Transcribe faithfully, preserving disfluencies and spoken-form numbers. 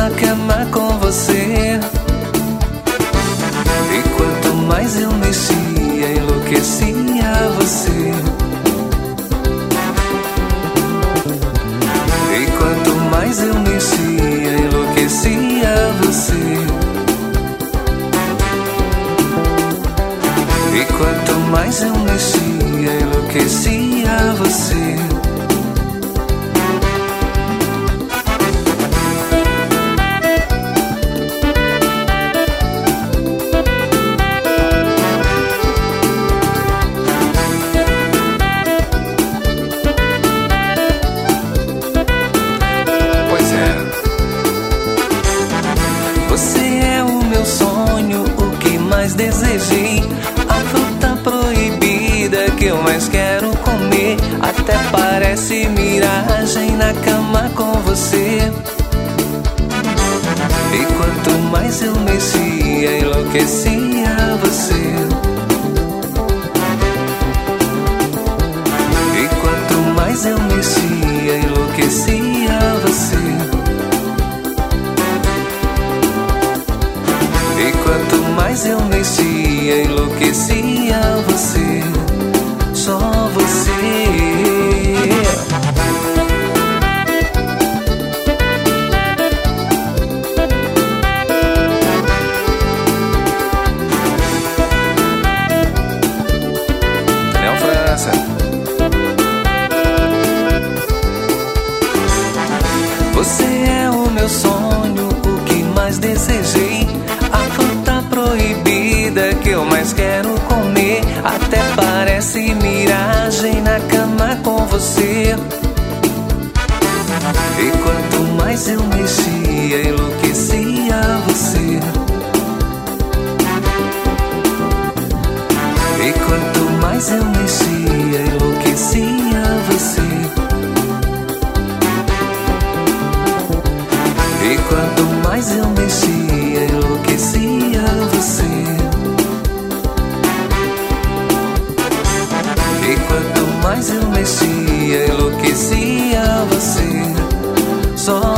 na cama com você. E quanto mais eu mexia, enlouquecia você. E quanto mais eu mexia, enlouquecia você. E quanto mais eu mexia, enlouquecia você. Pois é. Você é o meu sonho, o que mais desejei. A fruta proibida que eu mais quero comer. Até parece miragem na cama com você. E quanto mais eu mexia, enlouquecia você. E quanto mais eu mexia, enlouquecia você. E quanto mais eu mexia, enlouquecia você. Só você. Daniel França. Você é o meu sonho, o que mais desejei. A fruta proibida que eu mais quero comer. Até parece miragem na cama com você. E quanto mais eu mexia, enlouquecia você. E quanto mais eu mexia, enlouquecia você. E quanto mais eu mexia, enlouquecia você. E quanto mais eu mexia, enlouquecia você. Só